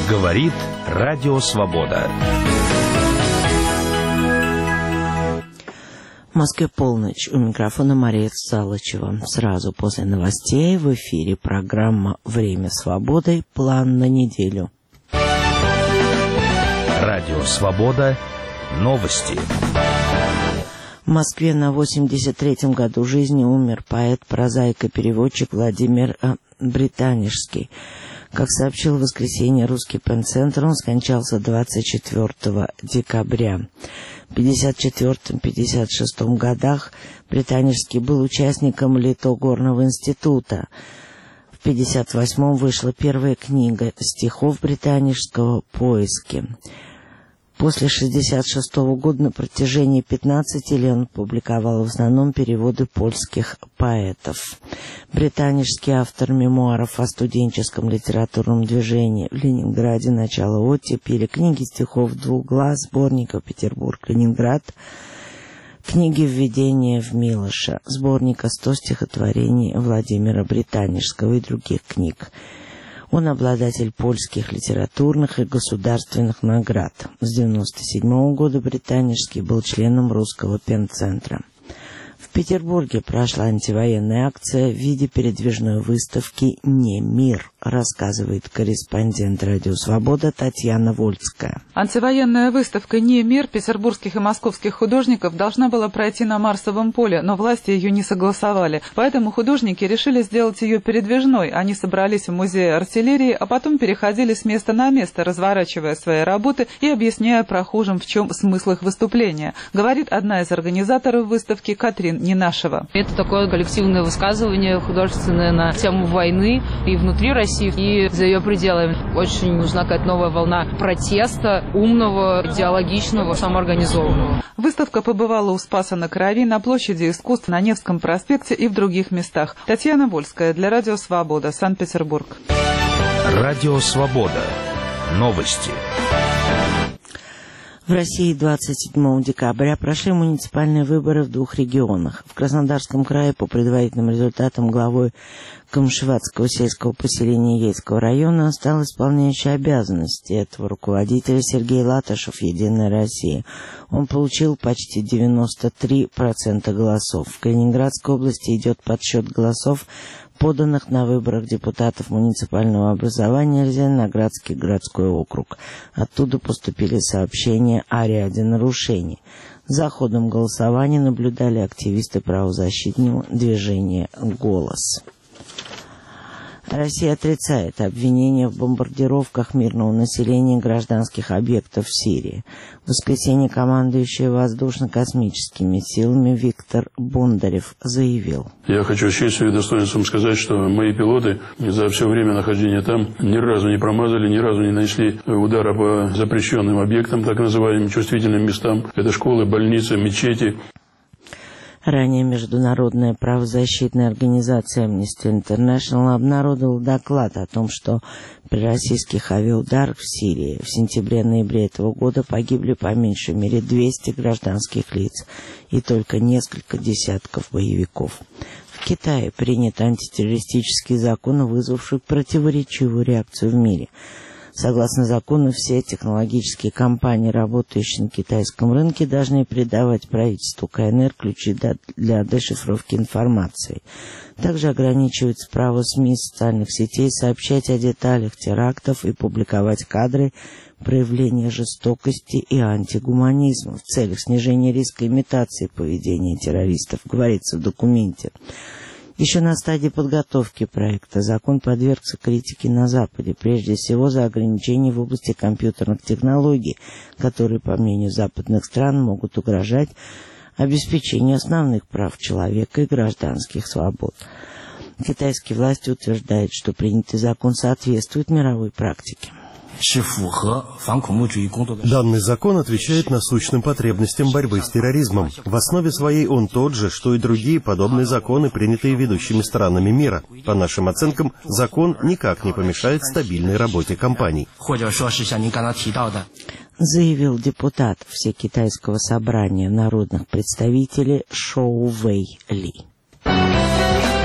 Говорит Радио Свобода. В Москве полночь. У микрофона Мария Салычева. Сразу после новостей в эфире программа «Время свободы. План на неделю». Радио Свобода. Новости. В Москве на 83-м году жизни умер поэт, прозаик и переводчик Владимир Британежский. Как сообщил в воскресенье русский пен-центр, он скончался 24 декабря. В 1954-1956 годах Британежский был участником Литогорного института. В 1958 вышла первая книга стихов Британежского «Поиски». После 1966 года на протяжении 15 лет он публиковал в основном переводы польских поэтов. Британежский автор мемуаров о студенческом литературном движении в Ленинграде «Начало оттепели», книги стихов «Двух глаз», сборника «Петербург-Ленинград», книги «Введение в Милоша», сборника 100 стихотворений Владимира Британежского и других книг. Он обладатель польских литературных и государственных наград. С 1997 года Британежский был членом русского пен-центра. В Петербурге прошла антивоенная акция в виде передвижной выставки «Не мир», рассказывает корреспондент «Радио Свобода» Татьяна Вольская. Антивоенная выставка «Не мир» петербургских и московских художников должна была пройти на Марсовом поле, но власти ее не согласовали. Поэтому художники решили сделать ее передвижной. Они собрались в музее артиллерии, а потом переходили с места на место, разворачивая свои работы и объясняя прохожим, в чем смысл их выступления, говорит одна из организаторов выставки Катрин Ненашева. Это такое коллективное высказывание художественное на тему войны и внутри России, и за ее пределами. Очень нужна какая-то новая волна протеста, умного, идеологичного, самоорганизованного. Выставка побывала у Спаса на Крови, на площади искусств, на Невском проспекте и в других местах. Татьяна Вольская для Радио Свобода, Санкт-Петербург. Радио Свобода. Новости. В России 27 декабря прошли муниципальные выборы в двух регионах. В Краснодарском крае по предварительным результатам главой Камышеватского сельского поселения Ейского района стал исполняющий обязанности этого руководителя Сергей Латышев, «Единая Россия». Он получил почти 93% голосов. В Калининградской области идет подсчет голосов, поданных на выборах депутатов муниципального образования Зеленоградский городской округ. Оттуда поступили сообщения о ряде нарушений. За ходом голосования наблюдали активисты правозащитного движения «Голос». Россия отрицает обвинения в бомбардировках мирного населения и гражданских объектов в Сирии. В воскресенье командующий воздушно-космическими силами Виктор Бондарев заявил: «Я хочу с честью и достоинством сказать, что мои пилоты за все время нахождения там ни разу не промазали, ни разу не нанесли удара по запрещенным объектам, так называемым чувствительным местам. Это школы, больницы, мечети». Ранее международная правозащитная организация Amnesty International обнародовала доклад о том, что при российских авиаударах в Сирии в сентябре-ноябре этого года погибли по меньшей мере 200 гражданских лиц и только несколько десятков боевиков. В Китае принят антитеррористический закон, вызвавший противоречивую реакцию в мире. Согласно закону, все технологические компании, работающие на китайском рынке, должны передавать правительству КНР ключи для дешифровки информации. Также ограничивается право СМИ и социальных сетей сообщать о деталях терактов и публиковать кадры проявления жестокости и антигуманизма в целях снижения риска имитации поведения террористов, говорится в документе. Еще на стадии подготовки проекта закон подвергся критике на Западе, прежде всего за ограничения в области компьютерных технологий, которые, по мнению западных стран, могут угрожать обеспечению основных прав человека и гражданских свобод. Китайские власти утверждают, что принятый закон соответствует мировой практике. Данный закон отвечает насущным потребностям борьбы с терроризмом. В основе своей он тот же, что и другие подобные законы, принятые ведущими странами мира. По нашим оценкам, закон никак не помешает стабильной работе компаний. Заявил депутат Всекитайского собрания народных представителей Шоу Вэй Ли.